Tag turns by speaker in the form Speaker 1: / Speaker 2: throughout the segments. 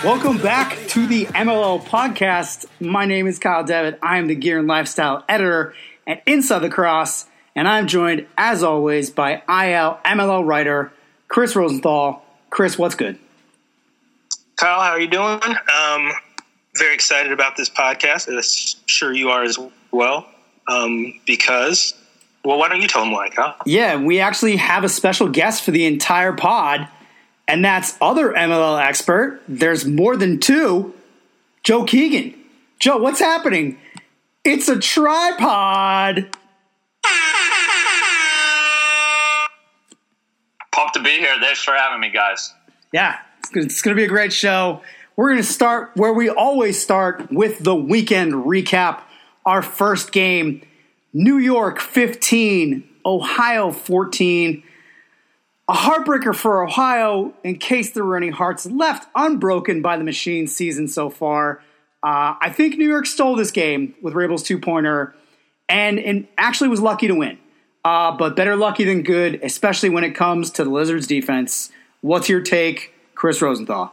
Speaker 1: Welcome back to the MLL podcast. My name is Kyle Devitt. I am the Gear and Lifestyle editor at Inside the Cross, and I'm joined, as always, by IL MLL writer Chris Rosenthal. Chris, what's good?
Speaker 2: Kyle, how are you doing? Very excited about this podcast. I'm sure you are as well, because, well, why don't you tell them why, Kyle?
Speaker 1: Yeah, we actually have a special guest for the entire pod, and that's other MLL expert. There's more than two. Joe Keegan. Joe, what's happening? It's a tripod.
Speaker 3: Pumped to be here. Thanks for having me, guys.
Speaker 1: Yeah, it's going to be a great show. We're going to start where we always start, with the weekend recap. Our first game, New York 15, Ohio 14. A heartbreaker for Ohio, in case there were any hearts left unbroken by the Machine season so far. I think New York stole this game with Rabel's two-pointer and actually was lucky to win. But better lucky than good, especially when it comes to the Lizards' defense. What's your take, Chris Rosenthal?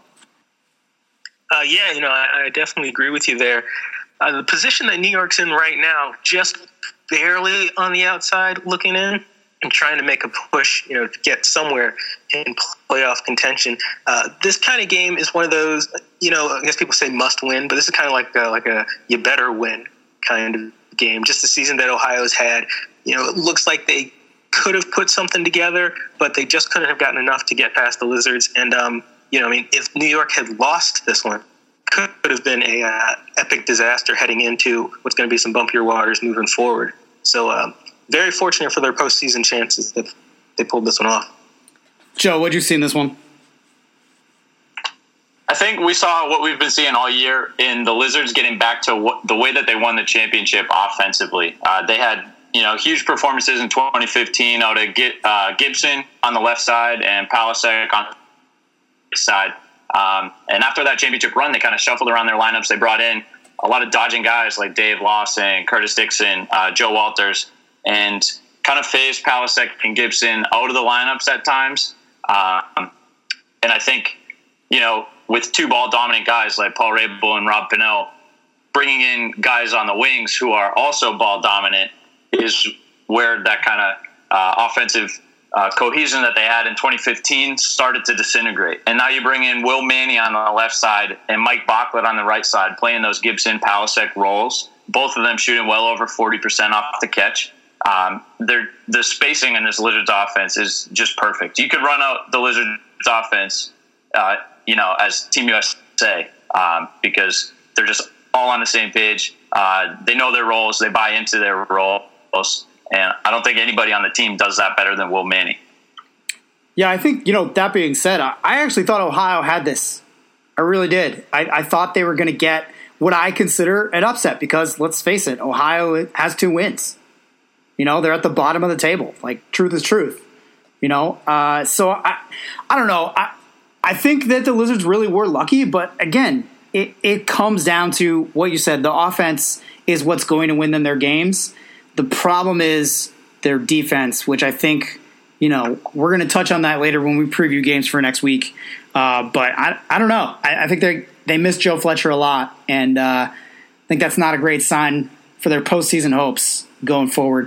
Speaker 2: I definitely agree with you there. The position that New York's in right now, just barely on the outside looking in, and trying to make a push, to get somewhere in playoff contention. This kind of game is one of those, I guess people say must win, but this is kind of like a you better win kind of game. Just the season that Ohio's had, it looks like they could have put something together, but they just couldn't have gotten enough to get past the Lizards. And, if New York had lost this one, could have been a epic disaster heading into what's going to be some bumpier waters moving forward. So, very fortunate for their postseason chances that they pulled this one off.
Speaker 1: Joe, what'd you see in this one?
Speaker 3: I think we saw what we've been seeing all year in the Lizards getting back to the way that they won the championship offensively. They had, huge performances in 2015 out of Gibson on the left side and Palasek on the side. And after that championship run, they kind of shuffled around their lineups. They brought in a lot of dodging guys like Dave Lawson, Curtis Dixon, Joe Walters, and kind of phased Palasek and Gibson out of the lineups at times. And I think, with two ball-dominant guys like Paul Rabel and Rob Pannell, bringing in guys on the wings who are also ball-dominant is where that kind of offensive cohesion that they had in 2015 started to disintegrate. And now you bring in Will Manny on the left side and Mike Bachlet on the right side, playing those Gibson-Palasek roles, both of them shooting well over 40% off the catch. The spacing in this Lizards offense is just perfect. You could run out the Lizards offense, as Team USA, because they're just all on the same page. They know their roles. They buy into their roles. And I don't think anybody on the team does that better than Will Manny.
Speaker 1: Yeah, I think, that being said, I actually thought Ohio had this. I really did. I thought they were going to get what I consider an upset because, let's face it, Ohio has 2 wins. They're at the bottom of the table. Like, truth is truth. So I don't know. I think that the Lizards really were lucky, but again, it comes down to what you said. The offense is what's going to win them their games. The problem is their defense, which I think, we're going to touch on that later when we preview games for next week. But I don't know. I think they miss Joe Fletcher a lot, and I think that's not a great sign for their postseason hopes going forward.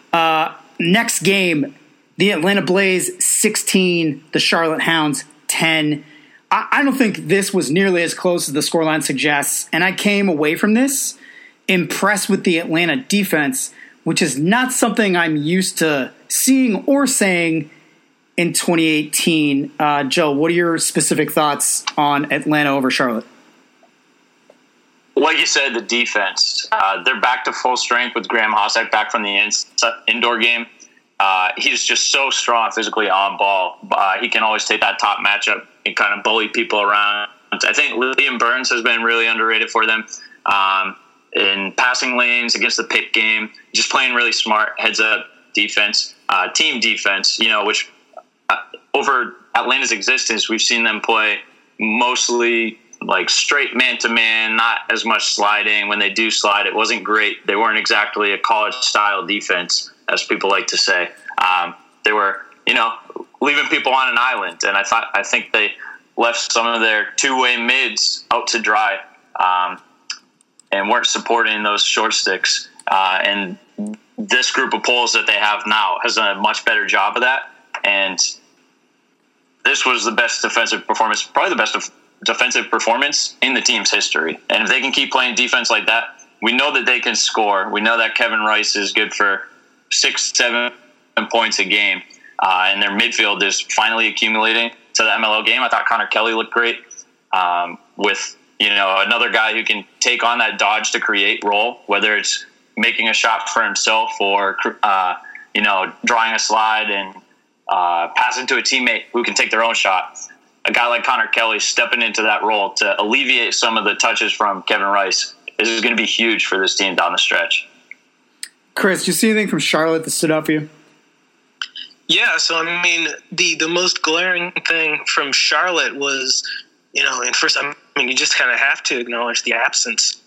Speaker 1: Next game, the Atlanta Blaze 16, the Charlotte Hounds 10. I don't think this was nearly as close as the scoreline suggests, and I came away from this impressed with the Atlanta defense, which is not something I'm used to seeing or saying in 2018. Joe, what are your specific thoughts on Atlanta over Charlotte?
Speaker 3: Like you said, the defense. They're back to full strength with Graham Hossack back from the indoor game. He's just so strong physically on ball. He can always take that top matchup and kind of bully people around. I think Liam Burns has been really underrated for them in passing lanes against the pick game, just playing really smart, heads-up defense, team defense, which over Atlanta's existence, we've seen them play mostly like straight man-to-man, not as much sliding. When they do slide, it wasn't great. They weren't exactly a college-style defense, as people like to say. They were, leaving people on an island, and I think they left some of their two-way mids out to dry and weren't supporting those short sticks. And this group of polls that they have now has done a much better job of that. And this was the best defensive performance, probably the best defensive performance in the team's history. And if they can keep playing defense like that, we know that they can score. We know that Kevin Rice is good for 6-7 points a game. And their midfield is finally accumulating to the MLO game. I thought Connor Kelly looked great with, another guy who can take on that dodge to create role, whether it's making a shot for himself or, drawing a slide and passing to a teammate who can take their own shot. A guy like Connor Kelly stepping into that role to alleviate some of the touches from Kevin Rice. This is going to be huge for this team down the stretch.
Speaker 1: Chris, do you see anything from Charlotte that stood out for you?
Speaker 2: Yeah, so I mean, the most glaring thing from Charlotte was, and first, you just kind of have to acknowledge the absence,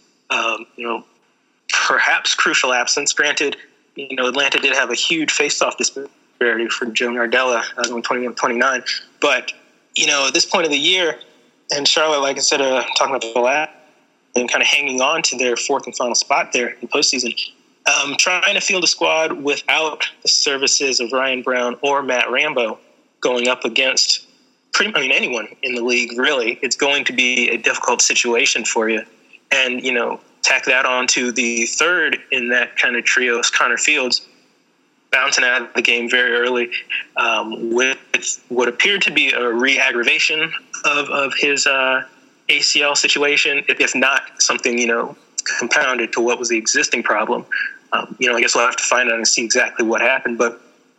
Speaker 2: perhaps crucial absence. Granted, Atlanta did have a huge face-off disparity for Joe Nardella, going 21-29, but at this point of the year, and Charlotte, like I said, talking about the last, and kind of hanging on to their fourth and final spot there in postseason, trying to field a squad without the services of Ryan Brown or Matt Rambo going up against anyone in the league, really. It's going to be a difficult situation for you. And, tack that on to the third in that kind of trio, Connor Fields, bouncing out of the game very early with what appeared to be a re-aggravation of his ACL situation, if not something, compounded to what was the existing problem. I guess we'll have to find out and see exactly what happened. But,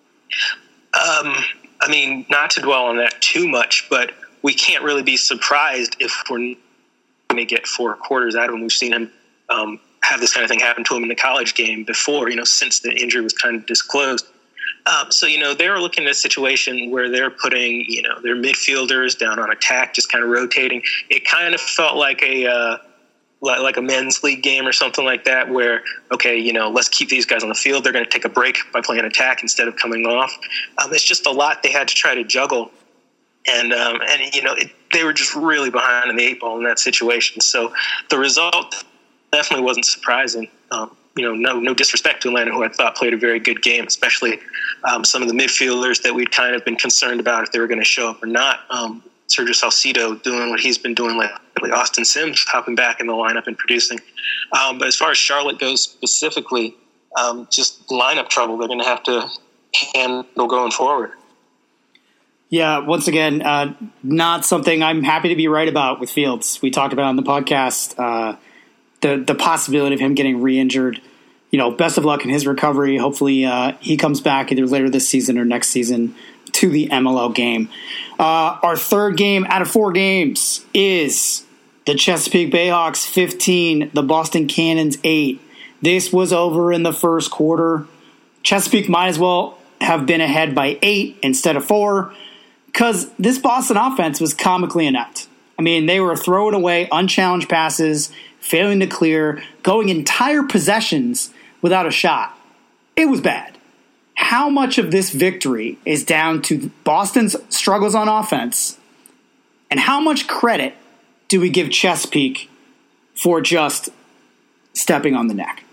Speaker 2: not to dwell on that too much, but we can't really be surprised if we're going to get 4 quarters out of him. We've seen him have this kind of thing happen to him in the college game before, since the injury was kind of disclosed. So they're looking at a situation where they're putting, their midfielders down on attack, just kind of rotating. It kind of felt like a men's league game or something like that where, okay, let's keep these guys on the field. They're going to take a break by playing attack instead of coming off. It's just a lot they had to try to juggle. And they were just really behind in the 8 ball in that situation. So the result definitely wasn't surprising. No disrespect to Atlanta, who I thought played a very good game, especially some of the midfielders that we'd kind of been concerned about if they were going to show up or not. Sergio Salcido doing what he's been doing lately. Austin Sims hopping back in the lineup and producing. But as far as Charlotte goes specifically, just lineup trouble they're going to have to handle going forward.
Speaker 1: Yeah, once again, not something I'm happy to be right about with Fields. We talked about on the podcast the possibility of him getting re-injured. Best of luck in his recovery. Hopefully he comes back either later this season or next season to the MLL game. Our third game out of 4 games is the Chesapeake Bayhawks 15, the Boston Cannons 8. This was over in the first quarter. Chesapeake might as well have been ahead by 8 instead of 4 because this Boston offense was comically inept. They were throwing away unchallenged passes, failing to clear, going entire possessions without a shot. It was bad. How much of this victory is down to Boston's struggles on offense, and how much credit do we give Chesapeake for just stepping on the neck?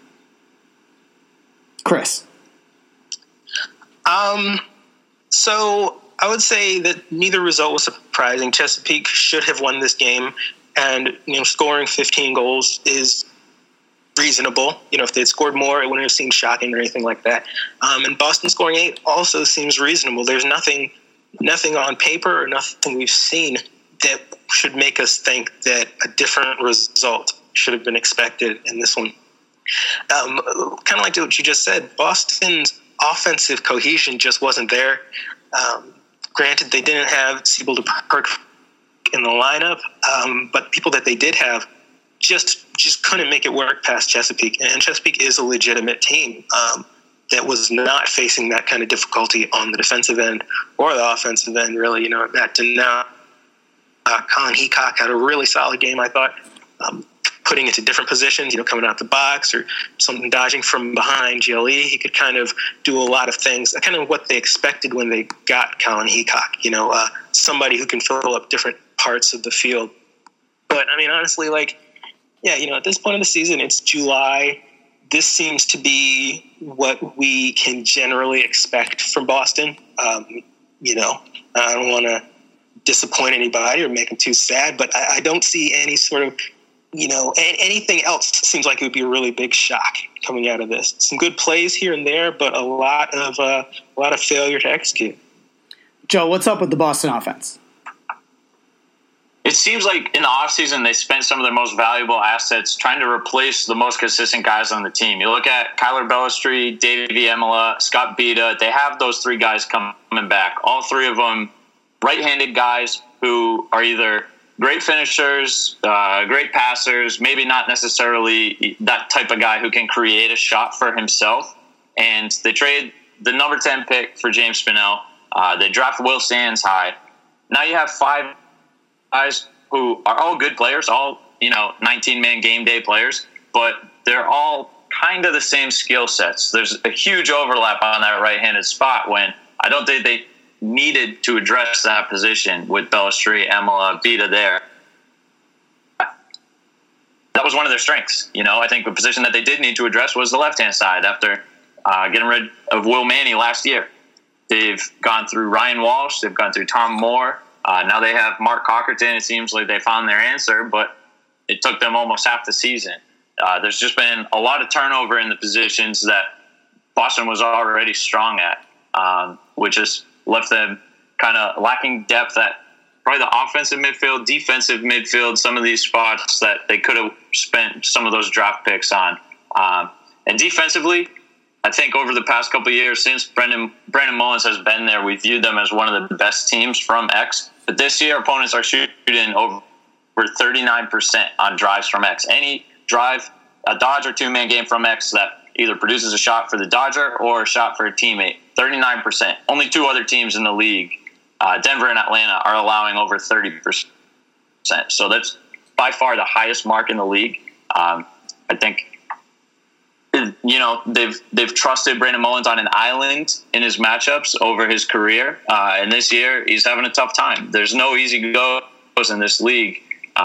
Speaker 1: Chris.
Speaker 2: So I would say that neither result was surprising. Chesapeake should have won this game, and scoring 15 goals is reasonable. If they'd scored more, it wouldn't have seemed shocking or anything like that. And Boston scoring 8 also seems reasonable. There's nothing on paper or nothing we've seen that should make us think that a different result should have been expected in this one. Kind of like what you just said, Boston's offensive cohesion just wasn't there. Granted, they didn't have Siebel to Perk in the lineup, but people that they did have just couldn't make it work past Chesapeake. And Chesapeake is a legitimate team that was not facing that kind of difficulty on the defensive end or the offensive end, really. Matt Denau, Colin Heacock had a really solid game, I thought, putting into different positions, coming out the box or something dodging from behind GLE. He could kind of do a lot of things, kind of what they expected when they got Colin Heacock, somebody who can fill up different parts of the field. But, I mean, honestly, like, yeah, at this point of the season, it's July. This seems to be what we can generally expect from Boston. I don't want to disappoint anybody or make them too sad, but I don't see any sort of, anything else seems like it would be a really big shock coming out of this. Some good plays here and there, but a lot of failure to execute.
Speaker 1: Joe, what's up with the Boston offense?
Speaker 3: It seems like in the offseason they spent some of their most valuable assets trying to replace the most consistent guys on the team. You look at Kyler Bellestri, Davey Emila, Scott Bita. They have those three guys coming back. All three of them right-handed guys who are either great finishers, great passers, maybe not necessarily that type of guy who can create a shot for himself. And they trade the number 10 pick for James Spinell. They draft Will Sands high. Now you have five guys who are all good players, all 19-man game day players, but they're all kind of the same skill sets. There's a huge overlap on that right-handed spot when I don't think they needed to address that position with Bellestri, Emila, Bita there. That was one of their strengths. I think the position that they did need to address was the left-hand side after getting rid of Will Manny last year. They've gone through Ryan Walsh. They've gone through Tom Moore. Now they have Mark Cockerton. It seems like they found their answer, but it took them almost half the season. There's just been a lot of turnover in the positions that Boston was already strong at, which has left them kind of lacking depth at probably the offensive midfield, defensive midfield, some of these spots that they could have spent some of those draft picks on. And defensively, I think over the past couple of years, since Brandon Mullins has been there, we viewed them as one of the best teams from X. But this year, opponents are shooting over 39% on drives from X. Any drive, a Dodge or two-man game from X that either produces a shot for the Dodger or a shot for a teammate, 39%. Only two other teams in the league, Denver and Atlanta, are allowing over 30%. So that's by far the highest mark in the league. I think they've trusted Brandon Mullins on an island in his matchups over his career, and this year he's having a tough time. There's no easy goes in this league,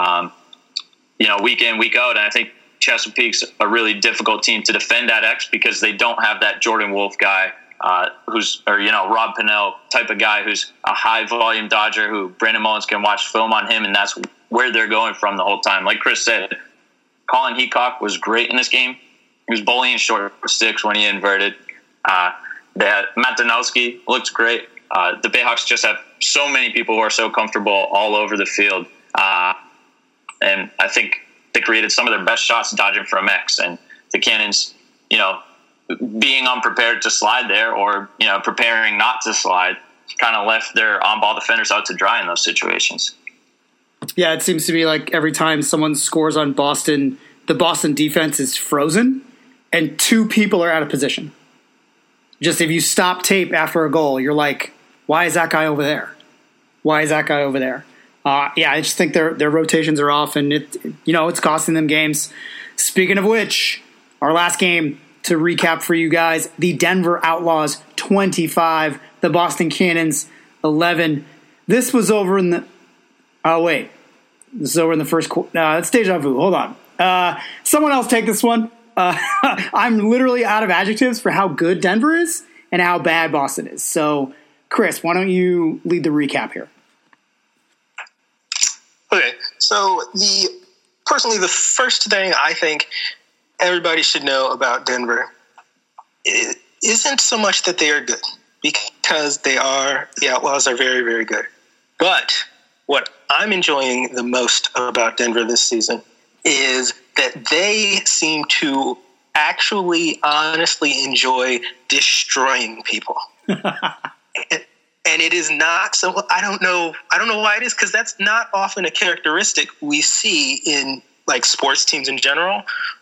Speaker 3: week in, week out, and I think Chesapeake's a really difficult team to defend at X because they don't have that Jordan Wolf guy Rob Pennell type of guy who's a high volume Dodger who Brandon Mullins can watch film on him, and that's where they're going from the whole time. Like Chris said, Colin Heacock was great in this game. He was bullying short six when he inverted. They had Matt Danowski, looked great. The Bayhawks just have so many people who are so comfortable all over the field. And I think they created some of their best shots dodging from X. And the Cannons, being unprepared to slide there or, preparing not to slide, kind of left their on-ball defenders out to dry in those situations.
Speaker 1: Yeah, it seems to be like every time someone scores on Boston, the Boston defense is frozen and two people are out of position. Just if you stop tape after a goal, you're like, why is that guy over there? Why is that guy over there? I just think their rotations are off, and it's costing them games. Speaking of which, our last game to recap for you guys, the Denver Outlaws 25, the Boston Cannons 11. This was over in the this is over in the first quarter. It's deja vu. Hold on. Someone else take this one. I'm literally out of adjectives for how good Denver is and how bad Boston is. So, Chris, why don't you lead the recap here?
Speaker 2: Okay, so personally, the first thing I think everybody should know about Denver isn't so much that they are good, because the Outlaws are very, very good. But what I'm enjoying the most about Denver this season is that they seem to actually honestly enjoy destroying people. And it is not so. I don't know why it is, because that's not often a characteristic we see in like sports teams in general,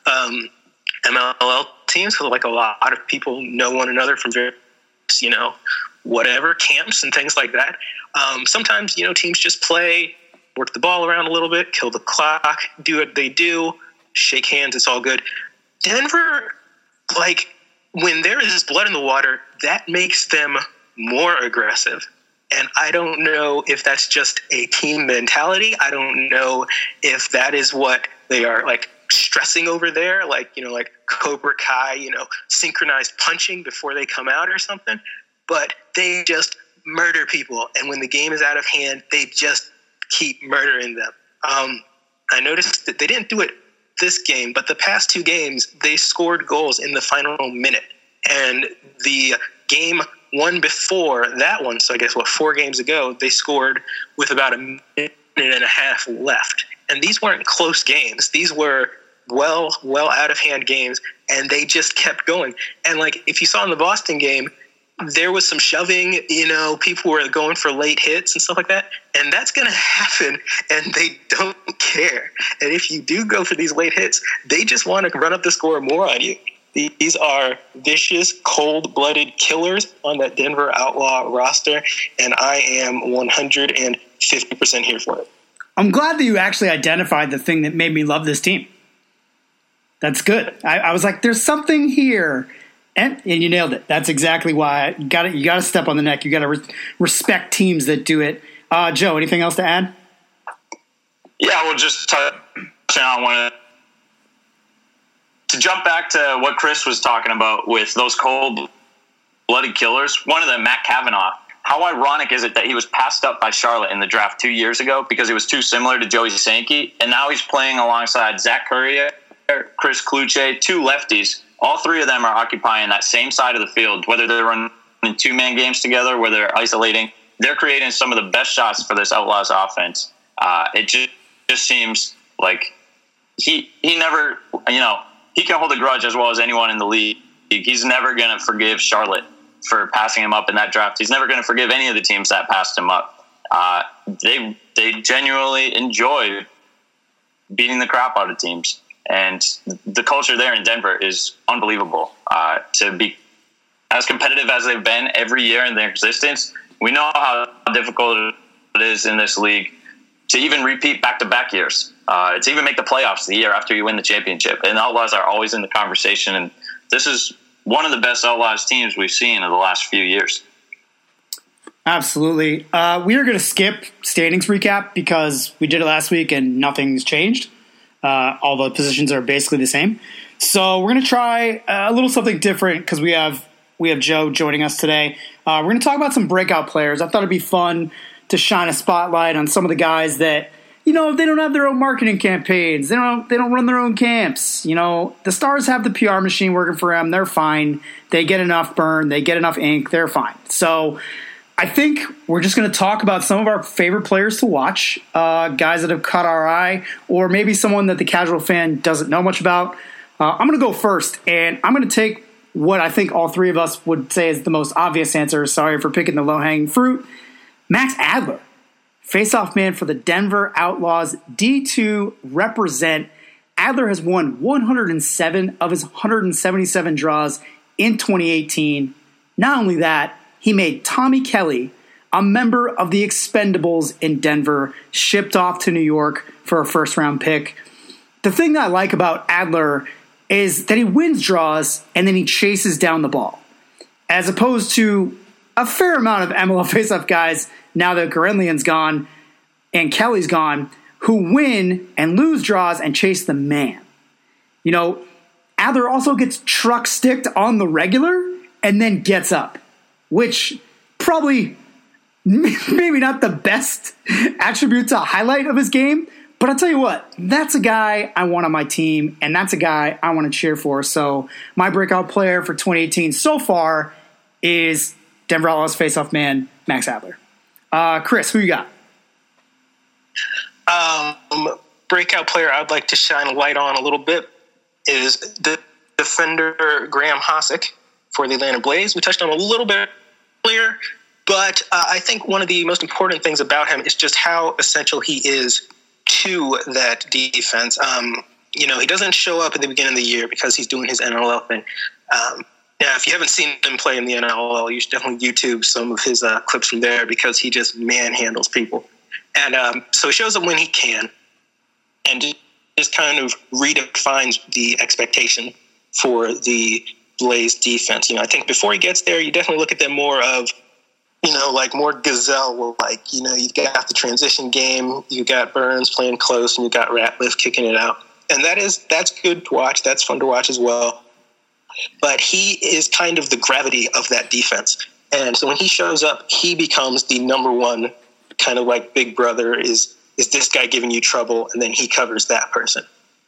Speaker 2: MLL teams. So like a lot of people know one another from various, whatever camps and things like that. Sometimes teams just play, work the ball around a little bit, kill the clock, do what they do, shake hands. It's all good. Denver, like when there is blood in the water, that makes them more aggressive. And I don't know if that's just a team mentality. I don't know if that is what they are like stressing over there, like Cobra Kai, synchronized punching before they come out or something. But they just murder people. And when the game is out of hand, they just keep murdering them. I noticed that they didn't do it this game, but the past 2 games, they scored goals in the final minute. And the game one before that one, so I guess 4 games ago, they scored with about a minute and a half left. And these weren't close games. These were well out of hand games, and they just kept going. And like if you saw in the Boston game, there was some shoving, people were going for late hits and stuff like that. And that's going to happen, and they don't care. And if you do go for these late hits, they just want to run up the score more on you. These are vicious, cold-blooded killers on that Denver Outlaw roster, and I am 150% here for it.
Speaker 1: I'm glad that you actually identified the thing that made me love this team. That's good. I was like, there's something here. And you nailed it. That's exactly why you got to step on the neck. You got to respect teams that do it. Joe, anything else to add?
Speaker 3: Yeah, we'll just touch on one. To jump back to what Chris was talking about with those cold-blooded killers, one of them, Matt Kavanaugh, how ironic is it that he was passed up by Charlotte in the draft 2 years ago because he was too similar to Joey Sankey, and now he's playing alongside Zach Currier, Chris Kluche, 2 lefties. All 3 of them are occupying that same side of the field, whether they're running 2-man games together, whether they're isolating. They're creating some of the best shots for this Outlaws offense. It just seems like he never, he can hold a grudge as well as anyone in the league. He's never going to forgive Charlotte for passing him up in that draft. He's never going to forgive any of the teams that passed him up. They genuinely enjoy beating the crap out of teams. And the culture there in Denver is unbelievable. To be as competitive as they've been every year in their existence, we know how difficult it is in this league to even repeat back-to-back years. To even make the playoffs the year after you win the championship. And the Outlaws are always in the conversation. And this is one of the best Outlaws teams we've seen in the last few years.
Speaker 1: Absolutely. We are going to skip standings recap because we did it last week and nothing's changed. All the positions are basically the same. So we're going to try a little something different because we have Joe joining us today. We're going to talk about some breakout players. I thought it'd be fun to shine a spotlight on some of the guys that, they don't have their own marketing campaigns. They don't run their own camps. The Stars have the PR machine working for them. They're fine. They get enough burn. They get enough ink. They're fine. So I think we're just going to talk about some of our favorite players to watch, guys that have caught our eye, or maybe someone that the casual fan doesn't know much about. I'm going to go first, and I'm going to take what I think all 3 of us would say is the most obvious answer. Sorry for picking the low-hanging fruit. Max Adler, face-off man for the Denver Outlaws, D2 represent. Adler has won 107 of his 177 draws in 2018. Not only that, he made Tommy Kelly, a member of the Expendables in Denver, shipped off to New York for a first-round pick. The thing that I like about Adler is that he wins draws and then he chases down the ball, as opposed to a fair amount of MLL faceoff guys, now that Guerenlian's gone and Kelly's gone, who win and lose draws and chase the man. Adler also gets truck sticked on the regular and then gets up, which probably maybe not the best attribute to highlight of his game, but I'll tell you what, that's a guy I want on my team, and that's a guy I want to cheer for. So my breakout player for 2018 so far is Denver Outlaws faceoff man, Max Adler. Chris, who you got?
Speaker 2: Breakout player I'd like to shine a light on a little bit is the defender Graham Hossack for the Atlanta Blaze. We touched on a little bit earlier, but I think one of the most important things about him is just how essential he is to that defense. He doesn't show up at the beginning of the year because he's doing his NLL thing. Now, if you haven't seen him play in the NLL, you should definitely YouTube some of his clips from there because he just manhandles people. And so he shows up when he can and just kind of redefines the expectation for the Blaze defense. I think before he gets there, you definitely look at them more of, like more Gazelle, like, you've got the transition game, you got Burns playing close, and you got Ratliff kicking it out. And that's good to watch. That's fun to watch as well. But he is kind of the gravity of that defense. And so when he shows up, he becomes the number one kind of like big brother. Is this guy giving you trouble? And then he covers that person.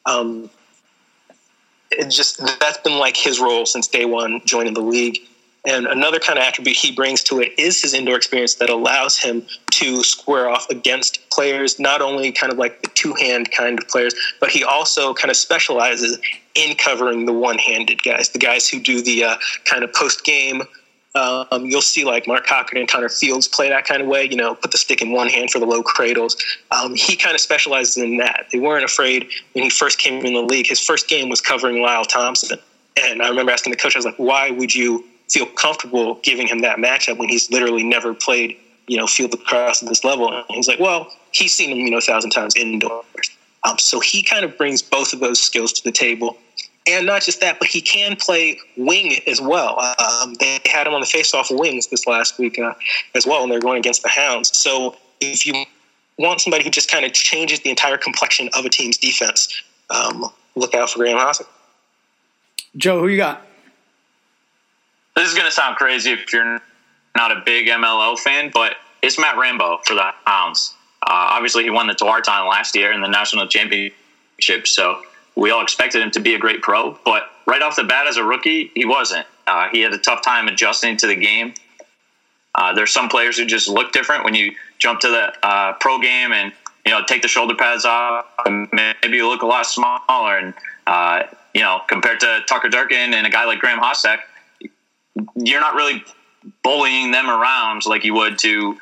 Speaker 2: That's been like his role since day one joining the league. And another kind of attribute he brings to it is his indoor experience that allows him to square off against players, not only kind of like the two-hand kind of players, but he also kind of specializes in covering the one-handed guys, the guys who do the kind of post-game. You'll see like Mark Cochran and Connor Fields play that kind of way, put the stick in one hand for the low cradles. He kind of specializes in that. They weren't afraid when he first came in the league. His first game was covering Lyle Thompson. And I remember asking the coach, I was like, why would you feel comfortable giving him that matchup when he's literally never played, field lacrosse at this level? And he's like, well, he's seen him, 1,000 times indoors. So he kind of brings both of those skills to the table. And not just that, but he can play wing as well. They had him on the face-off wings this last week as well, and they're going against the Hounds. So if you want somebody who just kind of changes the entire complexion of a team's defense, look out for Graham Hossack.
Speaker 1: Joe, who you got?
Speaker 3: This is going to sound crazy if you're not a big MLL fan, but it's Matt Rambo for the Hounds. Obviously, he won the Tewaaraton last year in the national championship, so we all expected him to be a great pro. But right off the bat as a rookie, he wasn't. He had a tough time adjusting to the game. There's some players who just look different when you jump to the pro game and take the shoulder pads off, and maybe you look a lot smaller. And compared to Tucker Durkin and a guy like Graham Hossack, you're not really bullying them around like you would to,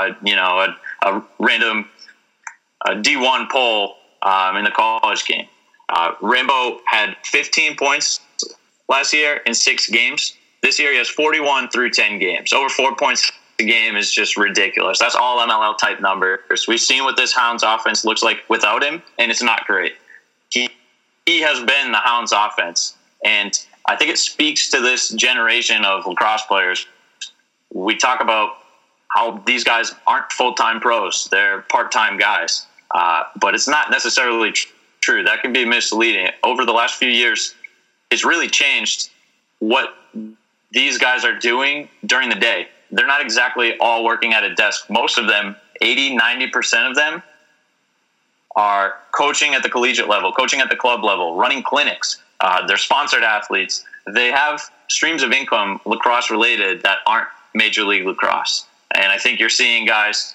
Speaker 3: a random D1 poll in the college game. Rambo had 15 points last year in 6 games. This year he has 41 through 10 games. Over 4 points a game is just ridiculous. That's all MLL type numbers. We've seen what this Hounds offense looks like without him, and it's not great. He has been the Hounds offense, and I think it speaks to this generation of lacrosse players. We talk about how these guys aren't full-time pros. They're part-time guys. But it's not necessarily true. That can be misleading. Over the last few years, it's really changed what these guys are doing during the day. They're not exactly all working at a desk. Most of them, 80, 90% of them, are coaching at the collegiate level, coaching at the club level, running clinics. They're sponsored athletes. They have streams of income lacrosse related that aren't Major League Lacrosse. And I think you're seeing guys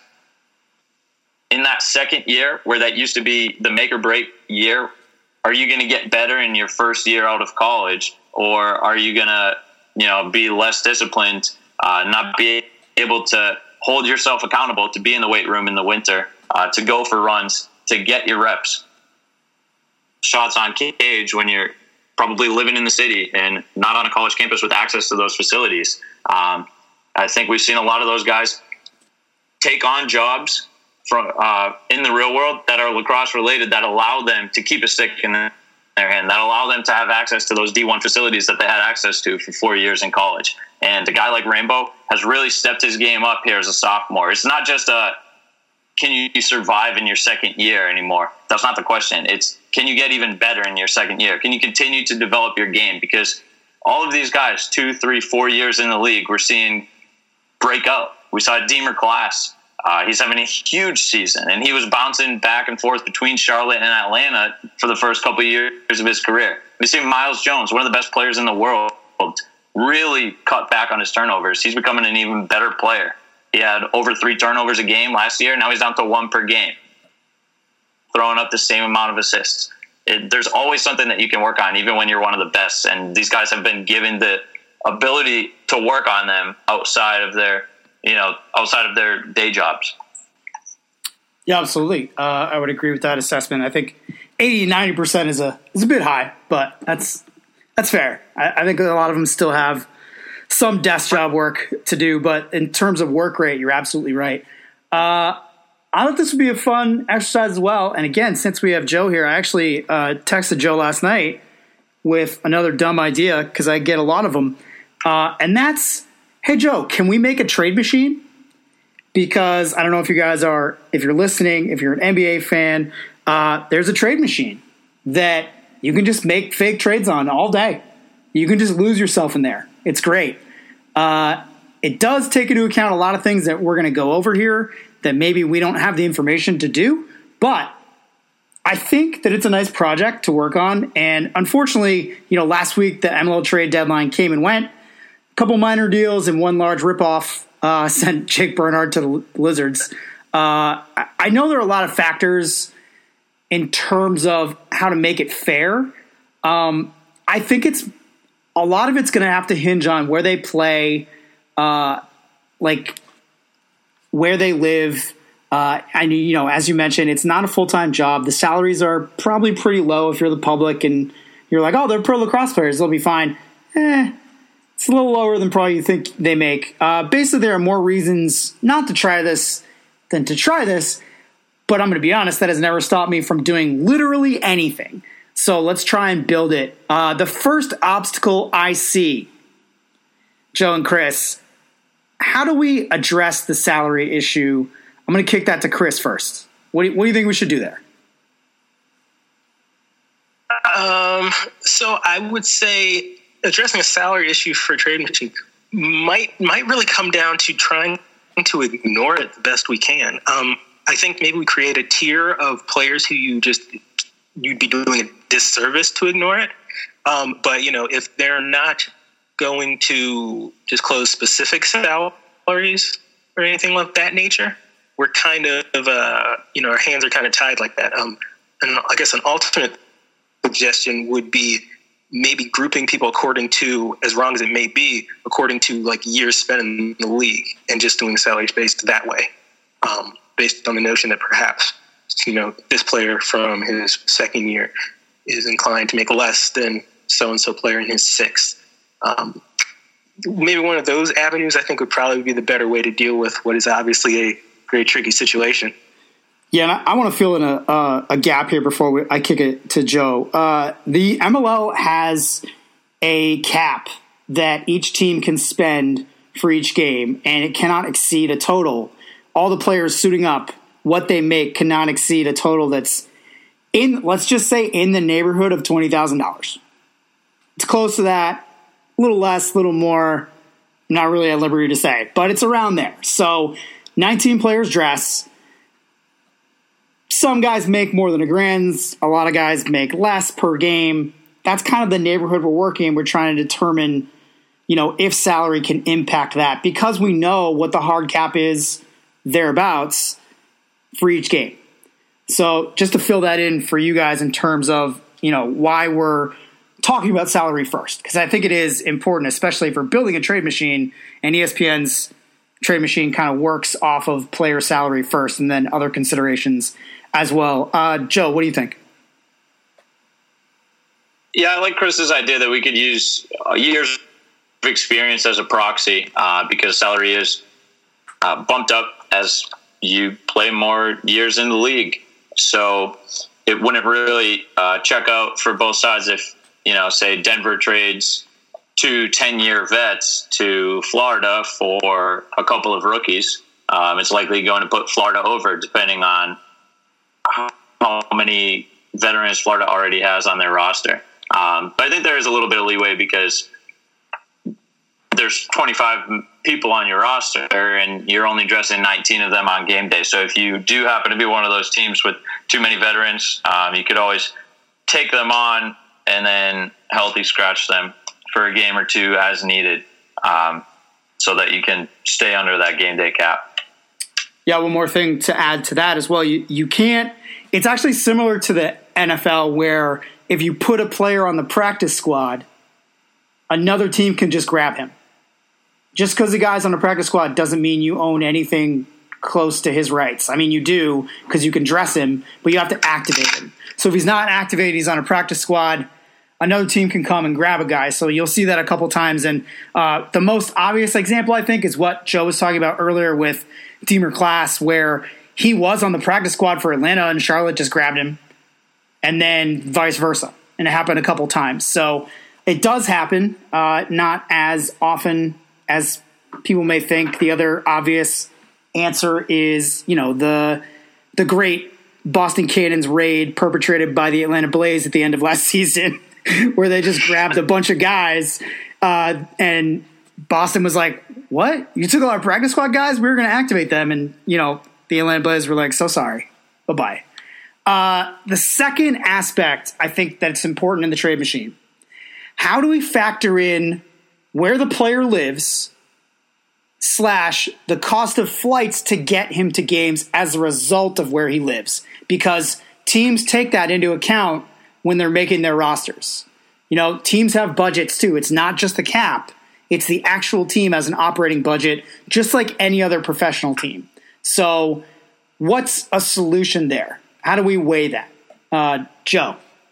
Speaker 3: in that second year where that used to be the make or break year. Are you going to get better in your first year out of college, or are you going to, be less disciplined, not be able to hold yourself accountable to be in the weight room in the winter, to go for runs, to get your reps, shots on cage when you're probably living in the city and not on a college campus with access to those facilities. I think we've seen a lot of those guys take on jobs from in the real world that are lacrosse related that allow them to keep a stick in their hand, that allow them to have access to those D1 facilities that they had access to for 4 years in college. And a guy like Rambo has really stepped his game up here as a sophomore. It's not just can you survive in your second year anymore? That's not the question. It's, can you get even better in your second year? Can you continue to develop your game? Because all of these guys, 2, 3, 4 years in the league, we're seeing break out. We saw Deemer Class. He's having a huge season, and he was bouncing back and forth between Charlotte and Atlanta for the first couple of years of his career. We see Miles Jones, one of the best players in the world, really cut back on his turnovers. He's becoming an even better player. He had over 3 turnovers a game last year. Now he's down to 1 per game, throwing up the same amount of assists. There's always something that you can work on, even when you're one of the best. And these guys have been given the ability to work on them outside of their day jobs.
Speaker 1: Yeah, absolutely. I would agree with that assessment. I think 80-90% is a bit high, but that's fair. I think a lot of them still have some desk job work to do, but in terms of work rate, you're absolutely right. I thought this would be a fun exercise as well. And again, since we have Joe here, I actually texted Joe last night with another dumb idea because I get a lot of them. And that's, hey, Joe, can we make a trade machine because I don't know if you guys are, if you're listening, if you're an NBA fan, there's a trade machine that you can just make fake trades on all day. You can just lose yourself in there. It's great. It does take into account a lot of things that we're going to go over here that maybe we don't have the information to do, but I think that it's a nice project to work on. And unfortunately, last week the MLO trade deadline came and went. A couple minor deals and one large ripoff sent Jake Bernard to the Lizards. I know there are a lot of factors in terms of how to make it fair. I think a lot of it's going to have to hinge on where they play, like where they live. As you mentioned, it's not a full-time job. The salaries are probably pretty low if you're the public and you're like, oh, they're pro lacrosse players, they'll be fine. It's a little lower than probably you think they make. Basically, there are more reasons not to try this than to try this, but I'm going to be honest, that has never stopped me from doing literally anything. So let's try and build it. The first obstacle I see, Joe and Chris, how do we address the salary issue? I'm going to kick that to Chris first. What do you think we should do there?
Speaker 2: So I would say addressing a salary issue for a trade machine might really come down to trying to ignore it the best we can. I think maybe we create a tier of players who you'd be doing a disservice to ignore it. But if they're not going to disclose specific salaries or anything of that nature, we're kind of, our hands are kind of tied like that. And I guess an alternate suggestion would be maybe grouping people according to, as wrong as it may be, according to like years spent in the league and just doing salaries based that way, based on the notion that perhaps, this player from his second year is inclined to make less than so-and-so player in his sixth. Maybe one of those avenues I think would probably be the better way to deal with what is obviously a very tricky situation.
Speaker 1: Yeah, and I want to fill in a gap here before I kick it to Joe. The MLL has a cap that each team can spend for each game, and it cannot exceed a total. All the players suiting up, what they make cannot exceed a total that's let's just say in the neighborhood of $20,000. It's close to that, a little less, a little more. I'm not really at liberty to say, but it's around there. So 19 players dress. Some guys make more than $1,000. A lot of guys make less per game. That's kind of the neighborhood we're working in. We're trying to determine, if salary can impact that because we know what the hard cap is thereabouts for each game. So just to fill that in for you guys in terms of, why we're talking about salary first, because I think it is important, especially for building a trade machine, and ESPN's trade machine kind of works off of player salary first and then other considerations as well. Joe, what do you think?
Speaker 3: Yeah, I like Chris's idea that we could use years of experience as a proxy because salary is bumped up as you play more years in the league. So it wouldn't really check out for both sides if, say Denver trades 2 10-year vets to Florida for a couple of rookies. It's likely going to put Florida over depending on how many veterans Florida already has on their roster. But I think there is a little bit of leeway because there's 25 people on your roster and you're only dressing 19 of them on game day. So if you do happen to be one of those teams with too many veterans, you could always take them on and then healthy scratch them for a game or two as needed, so that you can stay under that game day cap.
Speaker 1: Yeah, one more thing to add to that as well. You can't – it's actually similar to the NFL where if you put a player on the practice squad, another team can just grab him. Just because the guy's on the practice squad doesn't mean you own anything close to his rights. I mean, you do because you can dress him, but you have to activate him. So if he's not activated, he's on a practice squad, another team can come and grab a guy. So you'll see that a couple times. And the most obvious example, I think, is what Joe was talking about earlier with Deemer Class, where he was on the practice squad for Atlanta and Charlotte just grabbed him, and then vice versa. And it happened a couple times. So it does happen, not as often as people may think. The other obvious answer is, the great Boston Cannons raid perpetrated by the Atlanta Blaze at the end of last season, where they just grabbed a bunch of guys, and Boston was like, "What? You took all our practice squad guys? We were going to activate them." And, the Atlanta Blaze were like, "So sorry. Bye-bye." The second aspect, I think that's important in the trade machine. How do we factor in where the player lives / the cost of flights to get him to games as a result of where he lives? Because teams take that into account when they're making their rosters. Teams have budgets too. It's not just the cap. It's the actual team as an operating budget, just like any other professional team. So what's a solution there? How do we weigh that? Joe?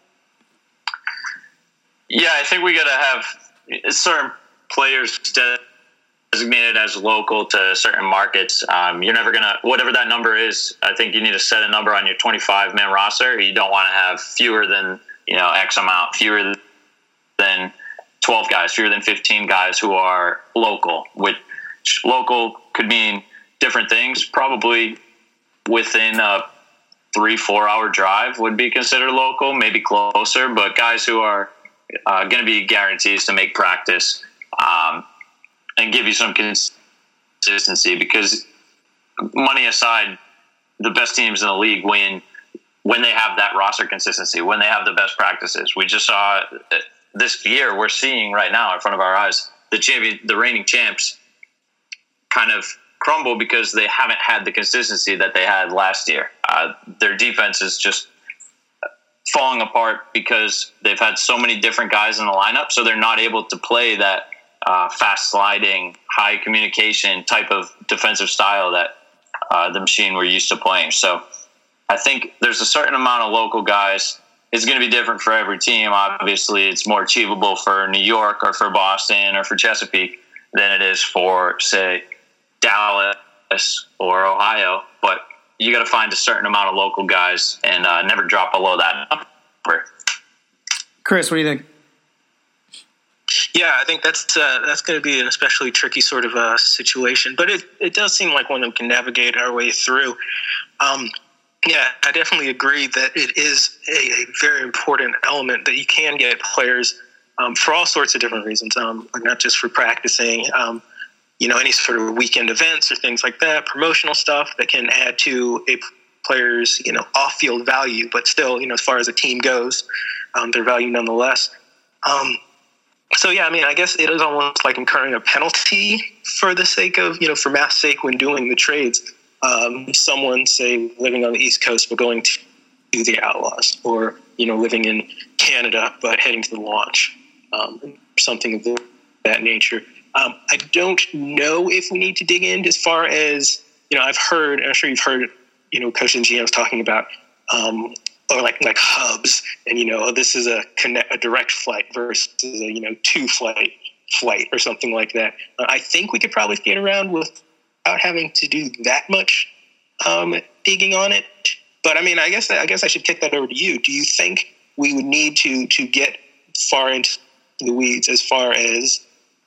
Speaker 3: Yeah, I think we got to have certain players designated as local to certain markets. You're never going to, whatever that number is, I think you need to set a number on your 25-man roster. You don't want to have fewer than, X amount, fewer than 12 guys, fewer than 15 guys who are local, which local could mean different things. Probably within a 3-4 hour drive would be considered local, maybe closer, but guys who are going to be guarantees to make practice, and give you some consistency, because money aside, the best teams in the league win when they have that roster consistency, when they have the best practices. We just saw this year, we're seeing right now in front of our eyes, the reigning champs kind of crumble because they haven't had the consistency that they had last year. Their defense is just falling apart because they've had so many different guys in the lineup, so they're not able to play that fast sliding, high communication type of defensive style that the Machine were used to playing. So I think there's a certain amount of local guys. It's going to be different for every team. Obviously, it's more achievable for New York or for Boston or for Chesapeake than it is for, say, Dallas or Ohio. But you got to find a certain amount of local guys and never drop below that number.
Speaker 1: Chris, what do you think?
Speaker 2: Yeah, I think that's going to be an especially tricky sort of situation, but it does seem like one that we can navigate our way through. Yeah, I definitely agree that it is a very important element that you can get players for all sorts of different reasons, not just for practicing, any sort of weekend events or things like that, promotional stuff that can add to a player's, off-field value, but still, as far as a team goes, their value nonetheless. So, yeah, I guess it is almost like incurring a penalty for the sake of, for math's sake when doing the trades. Someone, say, living on the East Coast but going to the Outlaws, or, living in Canada but heading to the Launch, something of that nature. I don't know if we need to dig in as far as, I've heard, and I'm sure you've heard, coaches and GMs talking about, or like hubs, and this is a direct flight versus a 2-flight or something like that. I think we could probably get around without having to do that much digging on it. But I guess I should kick that over to you. Do you think we would need to get far into the weeds as far as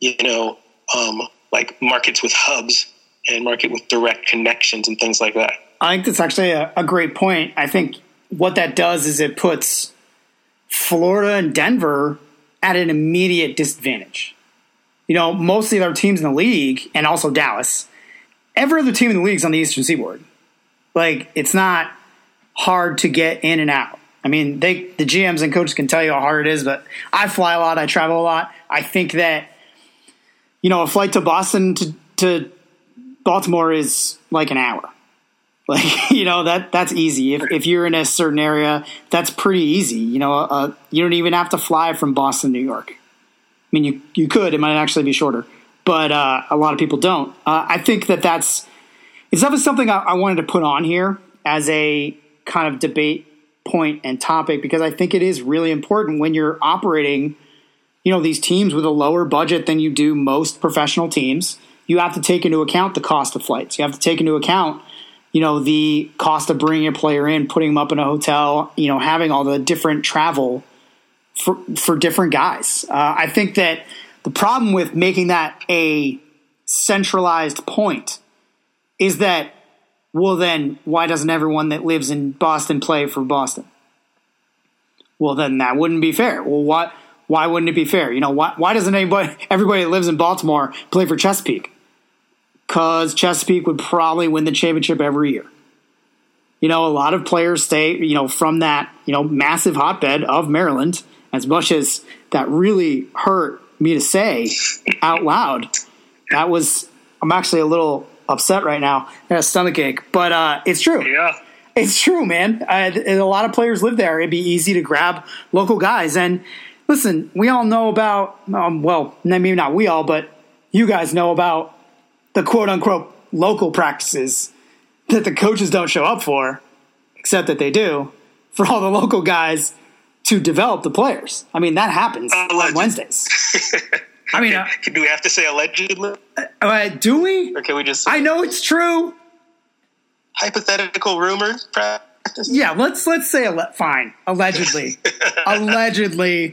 Speaker 2: like markets with hubs and market with direct connections and things like that?
Speaker 1: I think that's actually a great point. I think what that does is it puts Florida and Denver at an immediate disadvantage. Most of the other teams in the league, and also Dallas, every other team in the league is on the Eastern Seaboard. Like, it's not hard to get in and out. The GMs and coaches can tell you how hard it is, but I fly a lot, I travel a lot. I think that, a flight to Boston to Baltimore is like an hour. Like, that's easy. If you're in a certain area, that's pretty easy. You don't even have to fly from Boston to New York. You could. It might actually be shorter. But a lot of people don't. I think it's definitely something I wanted to put on here as a kind of debate point and topic, because I think it is really important when you're operating, these teams with a lower budget than you do most professional teams. You have to take into account the cost of flights. You have to take into account the cost of bringing a player in, putting them up in a hotel, having all the different travel for different guys. I think that the problem with making that a centralized point is that, well, then why doesn't everyone that lives in Boston play for Boston? Well, then that wouldn't be fair. Well, why wouldn't it be fair? Why doesn't everybody that lives in Baltimore play for Chesapeake? Because Chesapeake would probably win the championship every year. A lot of players stay, from that, massive hotbed of Maryland, as much as that really hurt me to say out loud. I'm actually a little upset right now. I got a stomach ache, but it's true.
Speaker 2: Yeah.
Speaker 1: It's true, man. A lot of players live there. It'd be easy to grab local guys. And listen, we all know about, well, maybe not we all, but you guys know about the quote-unquote local practices that the coaches don't show up for, except that they do, for all the local guys to develop the players. I mean, that happens on Wednesdays. I mean,
Speaker 2: do we have to say allegedly?
Speaker 1: Do we?
Speaker 2: Or can we just?
Speaker 1: I know it's true.
Speaker 2: Hypothetical rumor practice.
Speaker 1: Yeah, let's say fine. Allegedly, allegedly,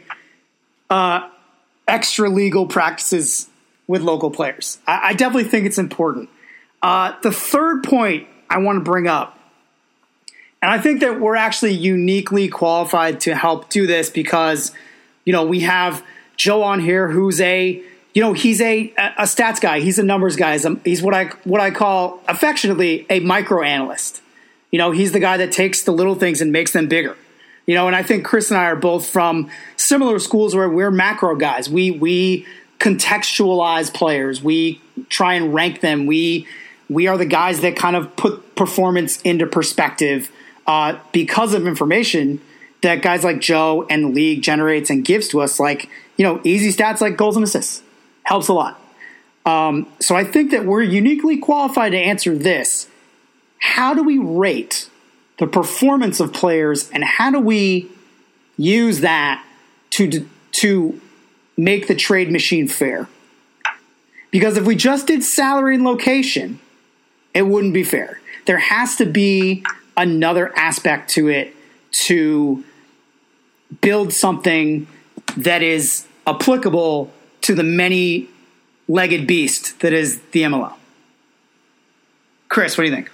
Speaker 1: extra legal practices with local players. I definitely think it's important. The third point I want to bring up, and I think that we're actually uniquely qualified to help do this because, we have Joe on here who's he's a stats guy. He's a numbers guy. He's what I call affectionately a micro analyst. He's the guy that takes the little things and makes them bigger. And I think Chris and I are both from similar schools where we're macro guys. We contextualize players. We try and rank them. We are the guys that kind of put performance into perspective because of information that guys like Joe and the league generates and gives to us, like, easy stats like goals and assists. Helps a lot. So I think that we're uniquely qualified to answer this. How do we rate the performance of players, and how do we use that to make the trade machine fair? Because if we just did salary and location, it wouldn't be fair. There has to be another aspect to it to build something that is applicable to the many-legged beast that is the MLL. Chris, what do you think?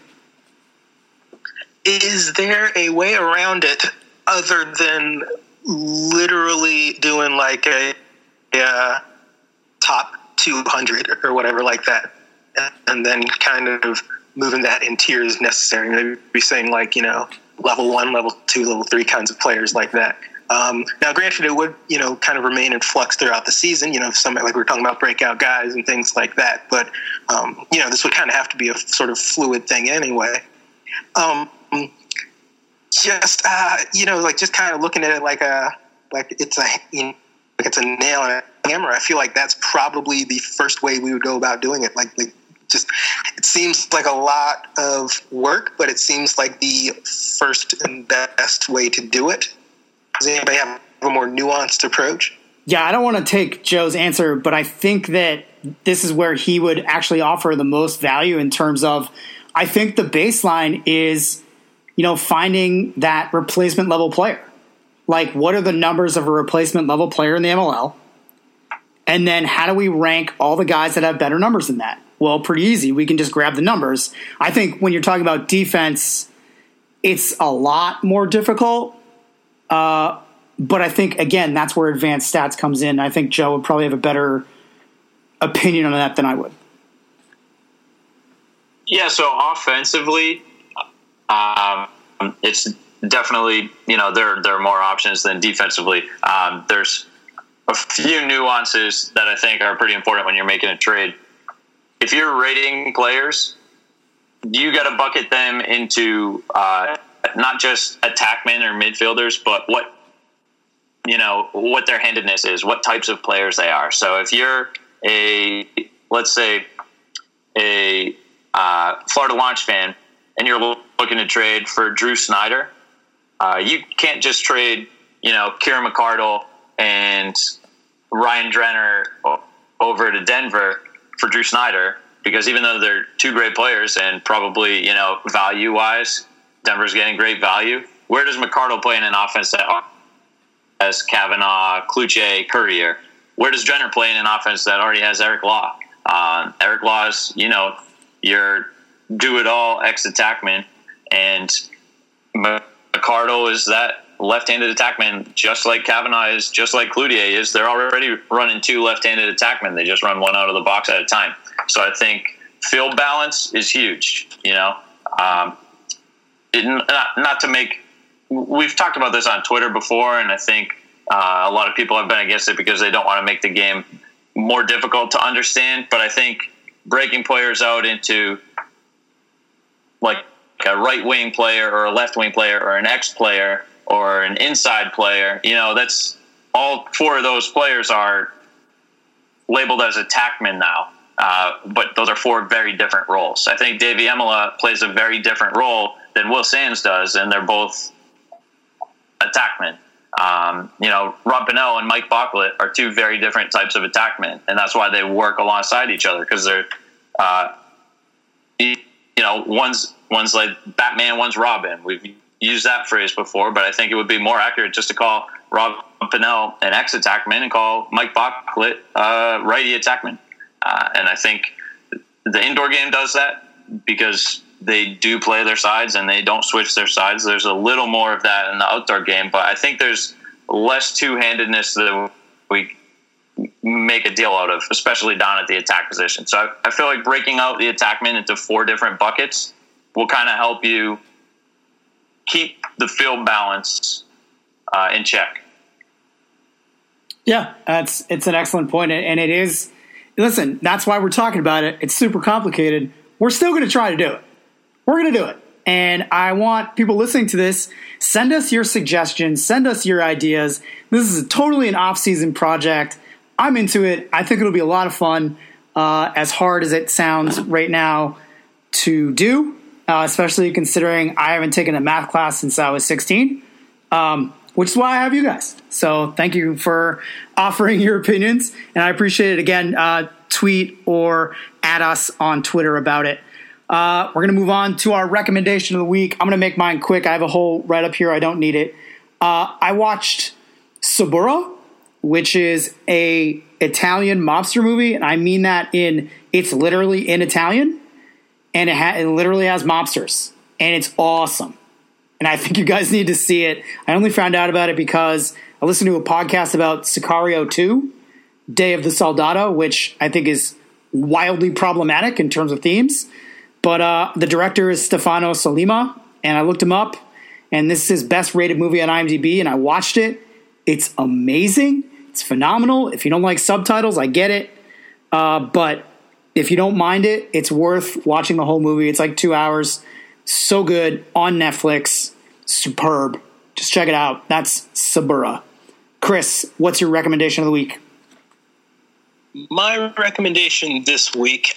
Speaker 2: Is there a way around it other than literally doing like a top 200 or whatever like that, and then kind of moving that in tiers necessary? Maybe saying like, level 1, level 2, level 3 kinds of players like that. Now, granted, it would, kind of remain in flux throughout the season, some, like we were talking about breakout guys and things like that. But, this would kind of have to be a sort of fluid thing anyway. Just kind of looking at it like it's a nail and a hammer. I feel like that's probably the first way we would go about doing it. It seems like a lot of work, but it seems like the first and best way to do it. Does anybody have a more nuanced approach?
Speaker 1: Yeah, I don't want to take Joe's answer, but I think that this is where he would actually offer the most value in terms of, I think the baseline is, finding that replacement level player. Like, what are the numbers of a replacement level player in the MLL? And then how do we rank all the guys that have better numbers than that? Well, pretty easy. We can just grab the numbers. I think when you're talking about defense, it's a lot more difficult. But I think, again, that's where advanced stats comes in. I think Joe would probably have a better opinion on that than I would.
Speaker 3: Yeah, so offensively, it's definitely, there are more options than defensively. There's a few nuances that I think are pretty important when you're making a trade. If you're rating players, you got to bucket them into not just attackmen or midfielders, but what their handedness is, what types of players they are. So if you're let's say a Florida Launch fan and you're looking to trade for Drew Snyder, you can't just trade, Kieran McCardle and Ryan Drenner over to Denver for Drew Snyder, because even though they're two great players and probably, value-wise, Denver's getting great value, where does McCardle play in an offense that has Kavanaugh, Kluche, Courier? Where does Drenner play in an offense that already has Eric Law? Eric Law is, your do it all ex attackman, and McArdle is that left-handed attackman, just like Kavanaugh is, just like Cloutier is. They're already running 2 left-handed attackmen. They just run one out of the box at a time. So I think field balance is huge. Not to make. We've talked about this on Twitter before, and I think a lot of people have been against it because they don't want to make the game more difficult to understand. But I think breaking players out into like a right wing player or a left wing player or an X player or an inside player, that's all 4 of those players are labeled as attackmen now. But those are 4 very different roles. I think Davey Emila plays a very different role than Will Sands does, and they're both attackmen. Rob Pannell and Mike Bocklet are 2 very different types of attackmen, and that's why they work alongside each other, because they're, one's like Batman, one's Robin. We've used that phrase before, but I think it would be more accurate just to call Rob Pannell an ex-attackman and call Mike Bocklet righty attackman. And I think the indoor game does that because they do play their sides and they don't switch their sides. There's a little more of that in the outdoor game, but I think there's less two-handedness that we make a deal out of, especially down at the attack position. So I feel like breaking out the attackman into 4 different buckets will kind of help you keep the field balance in check.
Speaker 1: Yeah, it's an excellent point, and it is. Listen, that's why we're talking about it. It's super complicated. We're still going to try to do it. We're going to do it. And I want people listening to this, send us your suggestions, send us your ideas. This is totally an off-season project. I'm into it. I think it'll be a lot of fun, as hard as it sounds right now to do, especially considering I haven't taken a math class since I was 16, which is why I have you guys. So thank you for offering your opinions, and I appreciate it. Again, tweet or add us on Twitter about it. We're going to move on to our recommendation of the week. I'm going to make mine quick. I have a whole write-up here. I don't need it. I watched Suburra, which is a Italian mobster movie, and I mean that it's literally in Italian, and it literally has mobsters, and it's awesome. And I think you guys need to see it. I only found out about it because I listened to a podcast about Sicario 2, Day of the Soldado, which I think is wildly problematic in terms of themes. But the director is Stefano Sollima, and I looked him up, and this is his best-rated movie on IMDb, and I watched it. It's amazing. It's phenomenal. If you don't like subtitles, I get it. But if you don't mind it, it's worth watching the whole movie. It's like 2 hours. So good. On Netflix. Superb. Just check it out. That's Suburra. Chris, what's your recommendation of the week?
Speaker 2: My recommendation this week,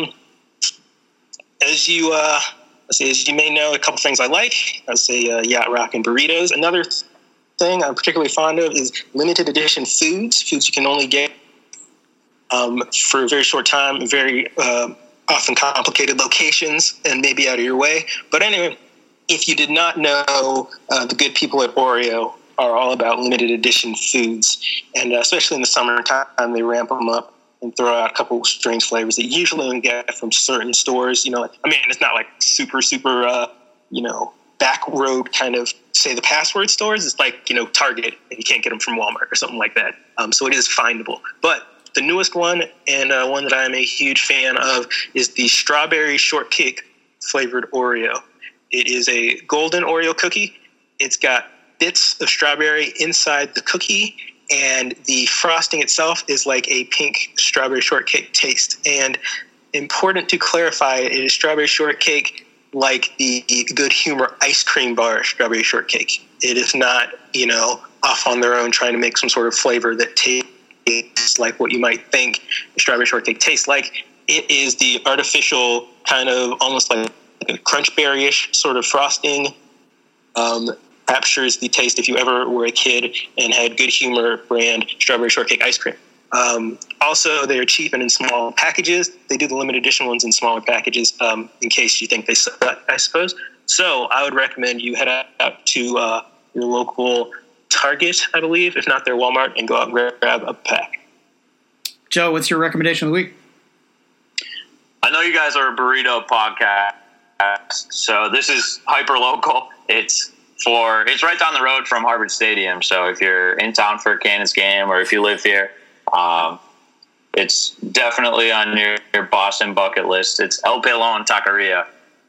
Speaker 2: as you may know, a couple things I like. I say Yacht Rock and burritos. Another thing I'm particularly fond of is limited edition foods you can only get for a very short time, very often complicated locations, and maybe out of your way. But anyway, if you did not know, the good people at Oreo are all about limited edition foods, and especially in the summertime, they ramp them up and throw out a couple of strange flavors that you usually only get from certain stores. It's not like super, back road kind of say the password stores. It's like, Target, and you can't get them from Walmart or something like that. So it is findable. But the newest one, and one that I'm a huge fan of, is the strawberry shortcake flavored Oreo. It is a golden Oreo cookie. It's got bits of strawberry inside the cookie, and the frosting itself is like a pink strawberry shortcake taste. And important to clarify, it is strawberry shortcake like the Good Humor ice cream bar strawberry shortcake. It is not, off on their own trying to make some sort of flavor that tastes like what you might think strawberry shortcake tastes like. It is the artificial kind of almost like a crunch berry-ish sort of frosting. Captures the taste if you ever were a kid and had Good Humor brand strawberry shortcake ice cream. Also, they're cheap and in small packages. They do the limited edition ones in smaller packages in case you think they suck, I suppose. So I would recommend you head out to your local Target, I believe, if not their Walmart, and go out and grab a pack.
Speaker 1: Joe, what's your recommendation of the week?
Speaker 3: I know you guys are a burrito podcast, podcast. So this is hyper local. It's right down the road from Harvard Stadium. So if you're in town for a Cannons game or if you live here, it's definitely on your Boston bucket list. It's El Pelon Taqueria.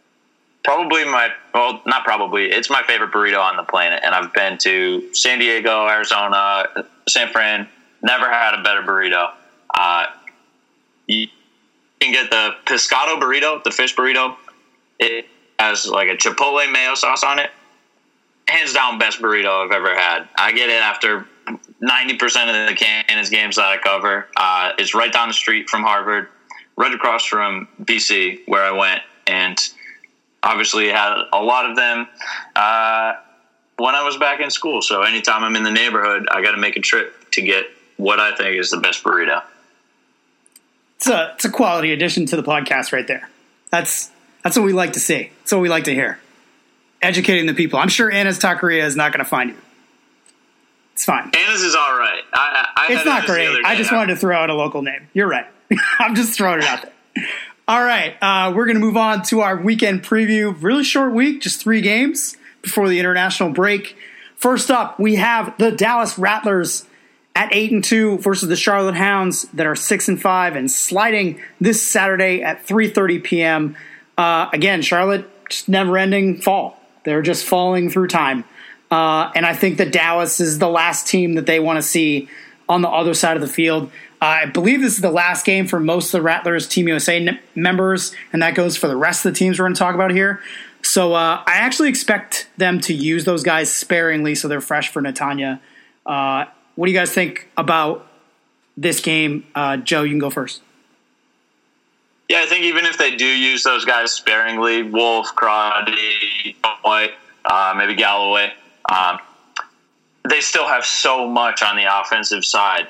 Speaker 3: It's my favorite burrito on the planet. And I've been to San Diego, Arizona, San Fran, never had a better burrito. You can get the pescado burrito, the fish burrito. It has like a chipotle mayo sauce on it. Hands down, best burrito I've ever had. I get it after 90% of the Cannons games that I cover. It's right down the street from Harvard, right across from BC, where I went. And obviously had a lot of them when I was back in school. So anytime I'm in the neighborhood, I got to make a trip to get what I think is the best burrito.
Speaker 1: It's a quality addition to the podcast right there. That's what we like to see. That's what we like to hear. Educating the people. I'm sure Anna's Taqueria is not going to find you. It's fine.
Speaker 3: Anna's is all right.
Speaker 1: It's not great. I just wanted to throw out a local name. You're right. I'm just throwing it out there. All right. We're going to move on to our weekend preview. Really short week, just 3 games before the international break. First up, we have the Dallas Rattlers at 8-2 versus the Charlotte Hounds that are 6-5 and sliding this Saturday at 3:30 p.m. Again, Charlotte, just never-ending fall. They're just falling through time. And I think that Dallas is the last team that they want to see on the other side of the field. I believe this is the last game for most of the Rattlers Team USA members, and that goes for the rest of the teams we're going to talk about here. So I actually expect them to use those guys sparingly so they're fresh for Netanya. What do you guys think about this game? Joe, you can go first.
Speaker 3: Yeah, I think even if they do use those guys sparingly, Wolf, Crotty, White, maybe Galloway, they still have so much on the offensive side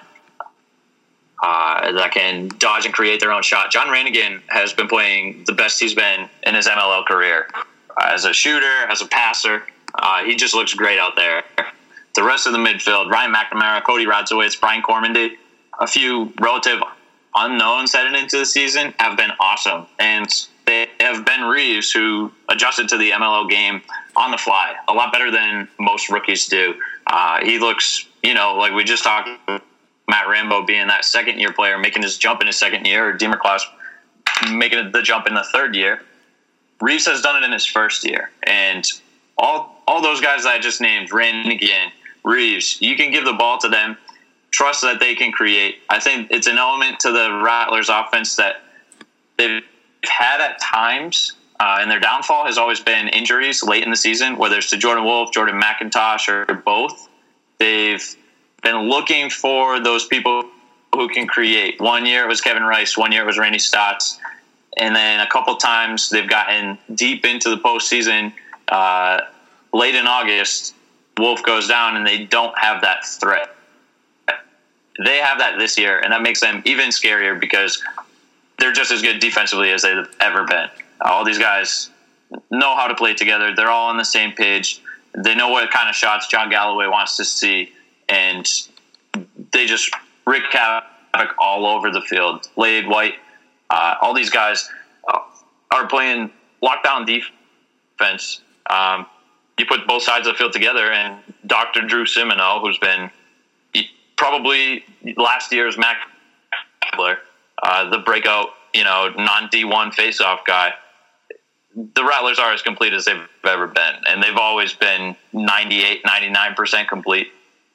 Speaker 3: that can dodge and create their own shot. John Rannigan has been playing the best he's been in his MLL career. As a shooter, as a passer, he just looks great out there. The rest of the midfield, Ryan McNamara, Cody Radzowitz, Brian Cormandy, a few relative unknowns heading into the season have been awesome. And they have Ben Reeves, who adjusted to the MLL game on the fly, a lot better than most rookies do. He looks, like we just talked about Matt Rambo being that second-year player, making his jump in his second year, or Deemer Klaus making the jump in the third year. Reeves has done it in his first year. And all those guys that I just named, Rannigan, Reeves, you can give the ball to them, trust that they can create. I think it's an element to the Rattlers offense that they've had at times, and their downfall has always been injuries late in the season, whether it's to Jordan Wolf, Jordan McIntosh, or both. They've been looking for those people who can create. 1 year it was Kevin Rice, 1 year it was Randy Stotts, and then a couple times they've gotten deep into the postseason. Late in August, Wolf goes down, and they don't have that threat. They have that this year, and that makes them even scarier because they're just as good defensively as they've ever been. All these guys know how to play together. They're all on the same page. They know what kind of shots John Galloway wants to see, and they just wreak havoc all over the field. Lade, White, all these guys are playing lockdown defense. You put both sides of the field together, and Dr. Drew Simino, who's been probably last year's Mac Kepler, the breakout, non-D1 face-off guy. The Rattlers are as complete as they've ever been, and they've always been 98, 99% complete.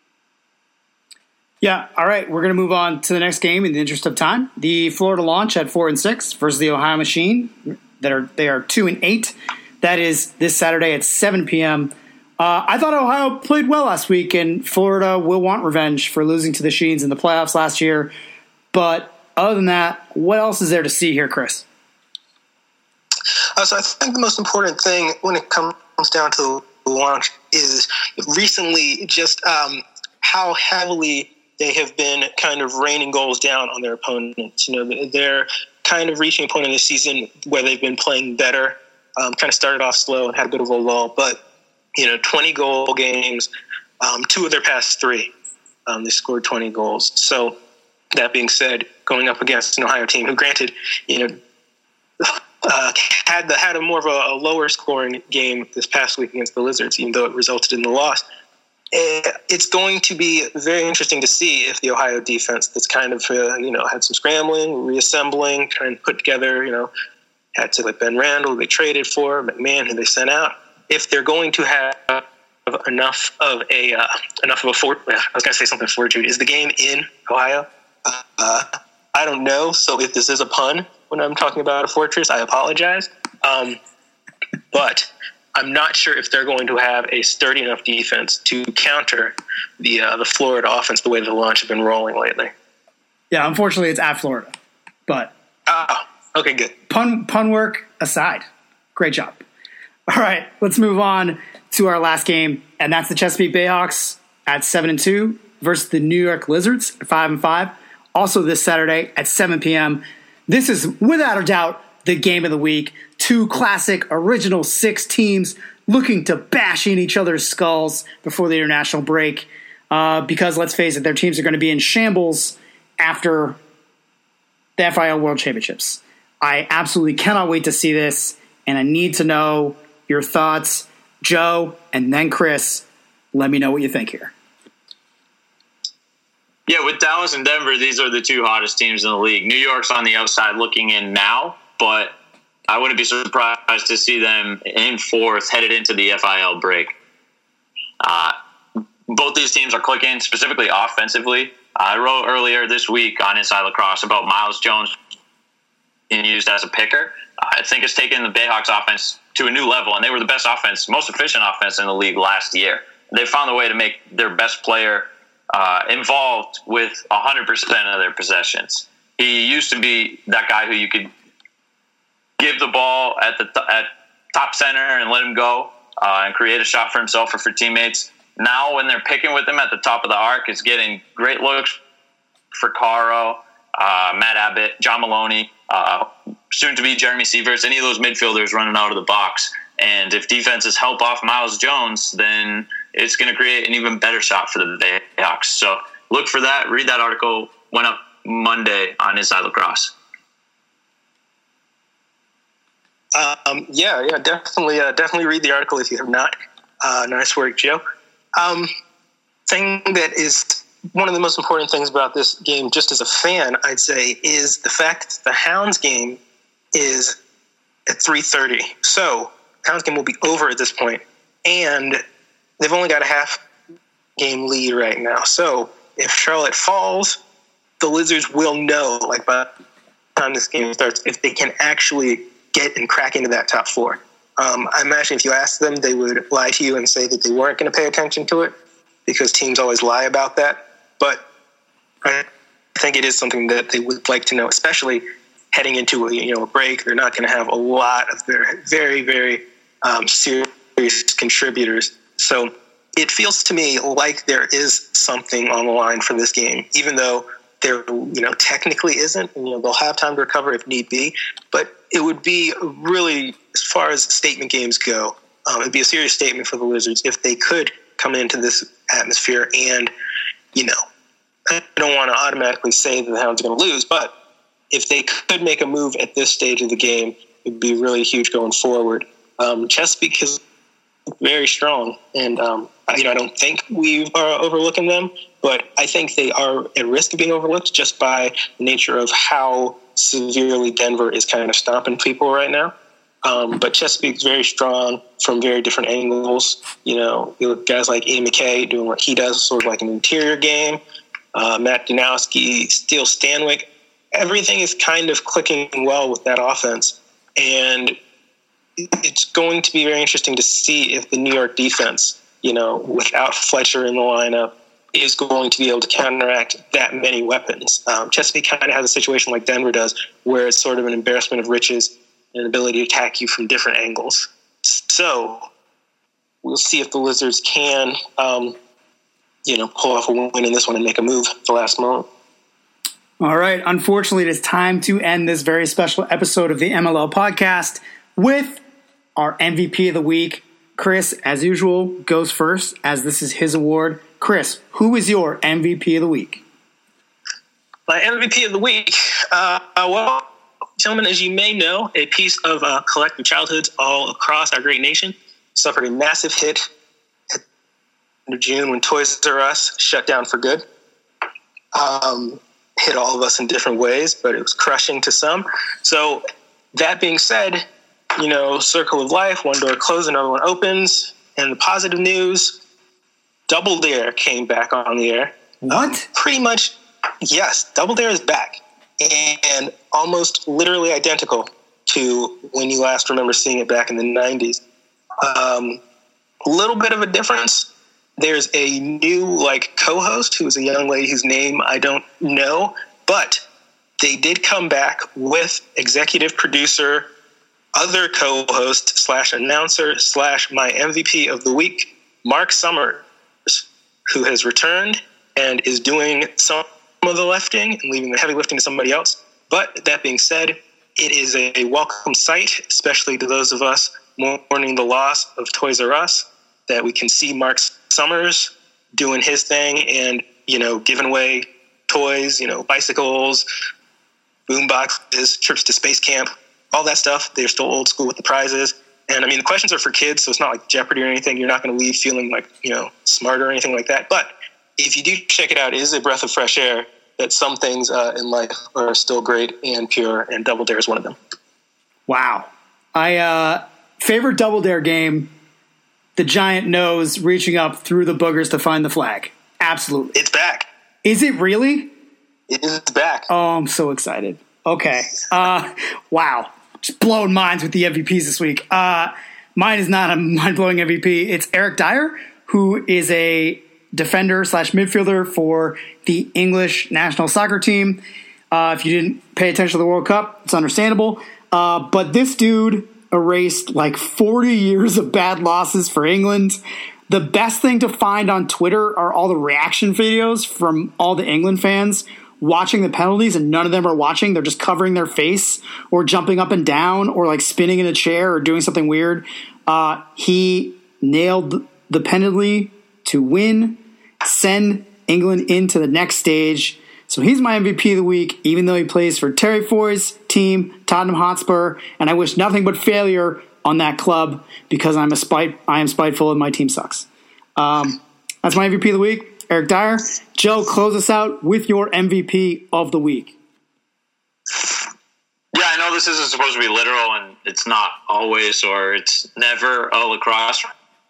Speaker 1: Yeah, all right. We're going to move on to the next game in the interest of time. The Florida Launch at 4-6 versus the Ohio Machine. They are 2-8. That is this Saturday at 7 p.m. I thought Ohio played well last week, and Florida will want revenge for losing to the Sheens in the playoffs last year. But other than that, what else is there to see here, Chris?
Speaker 2: So I think the most important thing when it comes down to the Launch is recently just how heavily they have been kind of raining goals down on their opponents. They're kind of reaching a point in the season where they've been playing better. Kind of started off slow and had a bit of a lull, but 20-goal games, 2 of their past 3, they scored 20 goals. So that being said, going up against an Ohio team who, granted, had a more of a lower scoring game this past week against the Lizards, even though it resulted in the loss. It's going to be very interesting to see if the Ohio defense that's kind of, had some scrambling, reassembling, trying to put together, had to like Ben Randall, they traded for, McMahon, who they sent out, if they're going to have enough of a fortitude. Is the game in Ohio? I don't know. So if this is a pun when I'm talking about a fortress, I apologize. But I'm not sure if they're going to have a sturdy enough defense to counter the Florida offense the way the Launch have been rolling lately.
Speaker 1: Yeah, unfortunately, it's at Florida. But
Speaker 2: okay, good.
Speaker 1: Pun work aside, great job. All right, let's move on to our last game, and that's the Chesapeake Bayhawks at 7-2 versus the New York Lizards at 5-5. Also this Saturday at 7 p.m. This is without a doubt the game of the week. Two classic original six teams looking to bash in each other's skulls before the international break. Because let's face it, their teams are going to be in shambles after the FIL World Championships. I absolutely cannot wait to see this, and I need to know your thoughts. Joe, and then Chris, let me know what you think here.
Speaker 3: Yeah, with Dallas and Denver, these are the two hottest teams in the league. New York's on the outside looking in now, but I wouldn't be surprised to see them in fourth headed into the FIL break. Both these teams are clicking, specifically offensively. I wrote earlier this week on Inside Lacrosse about Miles Jones being used as a picker. I think it's taken the Bayhawks offense to a new level, and they were the best offense, most efficient offense in the league last year. They found a way to make their best player involved with 100% of their possessions. He used to be that guy who you could give the ball at top center and let him go and create a shot for himself or for teammates. Now when they're picking with him at the top of the arc, it's getting great looks for Caro, Matt Abbott, John Maloney, soon to be Jeremy Sievers, any of those midfielders running out of the box. And if defenses help off Miles Jones, then it's going to create an even better shot for the Bayhawks. So look for that. Read that article. Went up Monday on Inside Lacrosse.
Speaker 2: Definitely read the article if you have not. Nice work, Joe. Thing that is one of the most important things about this game, just as a fan, I'd say, is the fact that the Hounds game is at 3:30. So Hounds game will be over at this point, and they've only got a half game lead right now. So if Charlotte falls, the Lizards will know, like by the time this game starts, if they can actually get and crack into that top four. I imagine if you asked them, they would lie to you and say that they weren't going to pay attention to it because teams always lie about that. But I think it is something that they would like to know, especially heading into a break. They're not going to have a lot of their very, very serious contributors. So it feels to me like there is something on the line for this game, even though there technically isn't. They'll have time to recover if need be. But it would be really, as far as statement games go, it'd be a serious statement for the Lizards if they could come into this atmosphere and, I don't want to automatically say that the Hounds are going to lose, but if they could make a move at this stage of the game, it'd be really huge going forward. Chesapeake is very strong, and I don't think we are overlooking them, but I think they are at risk of being overlooked just by the nature of how severely Denver is kind of stomping people right now. But Chesapeake's very strong from very different angles. You look at guys like Ian McKay doing what he does, sort of like an interior game. Matt Danowski, Steele Stanwyck. Everything is kind of clicking well with that offense. And it's going to be very interesting to see if the New York defense, without Fletcher in the lineup, is going to be able to counteract that many weapons. Chesapeake kind of has a situation like Denver does, where it's sort of an embarrassment of riches and an ability to attack you from different angles. So we'll see if the Lizards can, pull off a win in this one and make a move at the last moment.
Speaker 1: All right. Unfortunately, it is time to end this very special episode of the MLL podcast with our MVP of the week. Chris, as usual, goes first, as this is his award. Chris, who is your MVP of the week?
Speaker 2: My MVP of the week? Gentlemen, as you may know, a piece of collective childhoods all across our great nation suffered a massive hit at the end of June when Toys R Us shut down for good. Hit all of us in different ways, but it was crushing to some. So that being said, circle of life, one door closes, another one opens. And the positive news, Double Dare came back on the air.
Speaker 1: What?
Speaker 2: Pretty much, yes, Double Dare is back. And almost literally identical to when you last remember seeing it back in the 90s. A little bit of a difference. There's a new co-host who is a young lady whose name I don't know, but they did come back with executive producer, other co-host / announcer / my MVP of the week, Mark Summers, who has returned and is doing some of the lifting and leaving the heavy lifting to somebody else. But that being said, it is a welcome sight, especially to those of us mourning the loss of Toys R Us, that we can see Mark Summers doing his thing and, giving away toys, bicycles, boomboxes, trips to space camp, all that stuff. They're still old school with the prizes. And the questions are for kids, so it's not like Jeopardy or anything. You're not going to leave feeling smart or anything like that. But if you do check it out, it is a breath of fresh air that some things in life are still great and pure, and Double Dare is one of them.
Speaker 1: Wow. Favorite Double Dare game, the giant nose reaching up through the boogers to find the flag. Absolutely.
Speaker 2: It's back.
Speaker 1: Is it really?
Speaker 2: It is back.
Speaker 1: Oh, I'm so excited. Okay. Wow. Just blowing minds with the MVPs this week. Mine is not a mind-blowing MVP. It's Eric Dyer, who is a defender / midfielder for the English national soccer team. If you didn't pay attention to the World Cup, it's understandable. But this dude erased 40 years of bad losses for England. The best thing to find on Twitter are all the reaction videos from all the England fans watching the penalties, and none of them are watching. They're just covering their face or jumping up and down or spinning in a chair or doing something weird. He nailed the penalty to win, send England into the next stage. So he's my MVP of the week, even though he plays for Terry Foy's team, Tottenham Hotspur, and I wish nothing but failure on that club because I am spiteful and my team sucks. That's my MVP of the week, Eric Dyer. Joe, close us out with your MVP of the week.
Speaker 3: Yeah, I know this isn't supposed to be literal, and it's not always or it's never a lacrosse,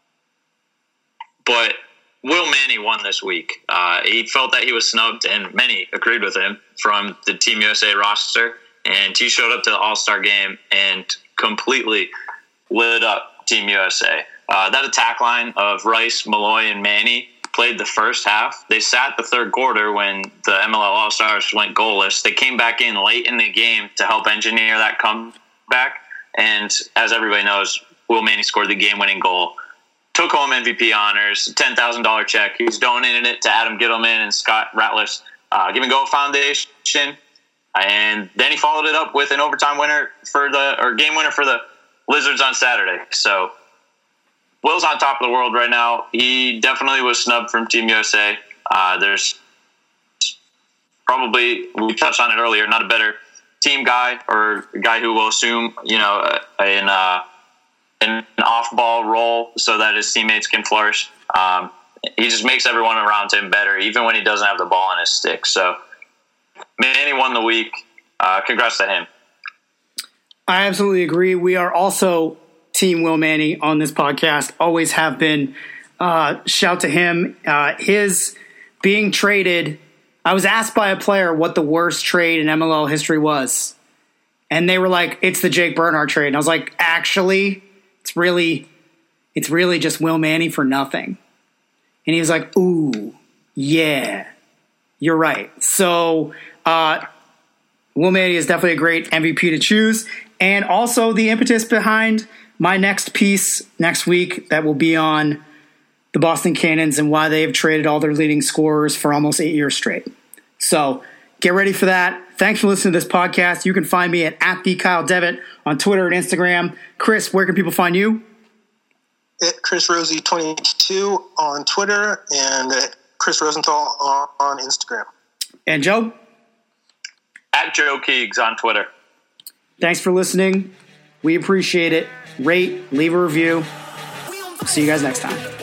Speaker 3: but Will Manny won this week. He felt that he was snubbed, and many agreed with him, from the Team USA roster. And he showed up to the All-Star game and completely lit up Team USA. That attack line of Rice, Malloy, and Manny played the first half. They sat the third quarter when the MLL All-Stars went goalless. They came back in late in the game to help engineer that comeback. And as everybody knows, Will Manny scored the game-winning goal. Took home MVP honors, $10,000 check. He's donated it to Adam Gittleman and Scott Ratliff's Give and Go Foundation. And then he followed it up with an overtime winner game winner for the Lizards on Saturday. So Will's on top of the world right now. He definitely was snubbed from Team USA. There's probably, we touched on it earlier, not a better team guy or a guy who will assume, an off-ball role so that his teammates can flourish. He just makes everyone around him better, even when he doesn't have the ball on his stick. So Manny won the week. Congrats to him.
Speaker 1: I absolutely agree. We are also Team Will Manny on this podcast. Always have been. Shout to him. His being traded, I was asked by a player what the worst trade in MLL history was. And they were like, it's the Jake Bernhardt trade. And I was like, actually, it's really just Will Manny for nothing. And he was like, ooh, yeah, you're right. So Will Manny is definitely a great MVP to choose. And also the impetus behind my next piece next week that will be on the Boston Cannons and why they have traded all their leading scorers for almost 8 years straight. So get ready for that. Thanks for listening to this podcast. You can find me at @TheKyleDevitt on Twitter and Instagram. Chris, where can people find you?
Speaker 2: At Chris Rosie 22 on Twitter and at Chris Rosenthal on Instagram.
Speaker 1: And Joe?
Speaker 3: At Joe Keegs on Twitter.
Speaker 1: Thanks for listening. We appreciate it. Rate, leave a review. See you guys next time.